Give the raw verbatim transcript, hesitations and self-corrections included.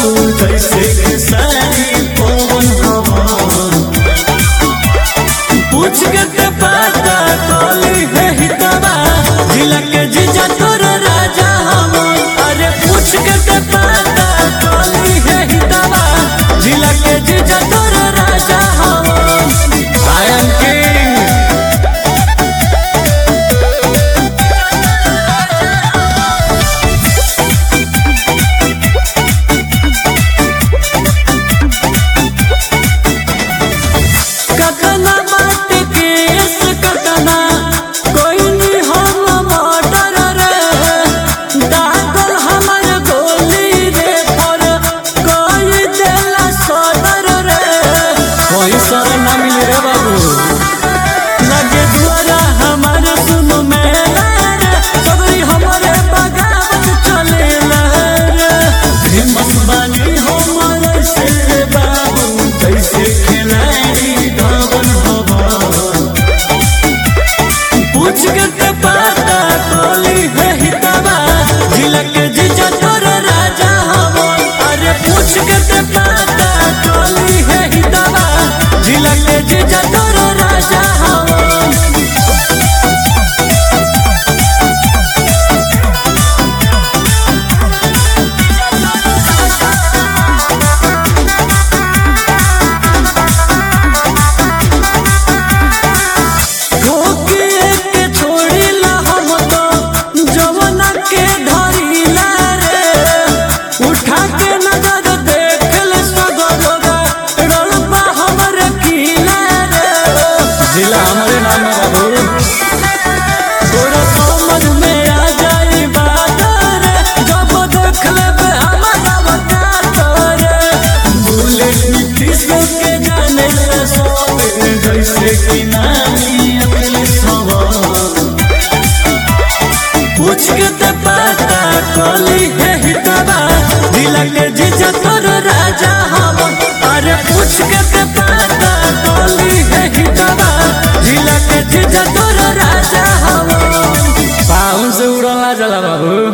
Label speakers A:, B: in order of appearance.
A: बाबू कैसे खेसारी पवन हवन पूछ के ते पता कोली है हितवा जिला के जीजा तोर राजा हमन। अरे पूछ के ते पता कोली है हितवा जिला के जीजा तोर राजा हमन। I am king। कतना बात केस कतना कोई नहीं हम मर्डर रे दागल हमर गोली रे पर कोई देला सदर रे कोई सर ना मिले रे बाबू लगे दुआरा हमार सुनो मेरा रे सबरी हमारे बगावत चले रे हिम्मत बानी हमर से बाबू कैसे खेलाई धवन हवन पूछ के ते पता कोली है हितवा जिला के जीजा तोर राजा हमन। अरे पूछ के ते पता कोली है हितवा जिला के जीजा तोर राजा हमन। ठोकिए के छोड़िला हम तो जवना के धरिला रे उठा के नजर देख ले सगरोगा रड़बा हमर किला रे जिला हमरे नाम बाबू तोरा समझ में आ जाई बात रे जब देख लेबे हमारा वकात रे भूले नीतीश के जाने ला सब जैसे कि नानी अकेले सवन पूछ के ते पता कोली है हितवा जिला के जीजा तोर राजा हमन। अरे पूछ के ते पता कोली है हितवा जिला के जीजा तोर राजा हमन। पाउन से उड़ला जला बाबू।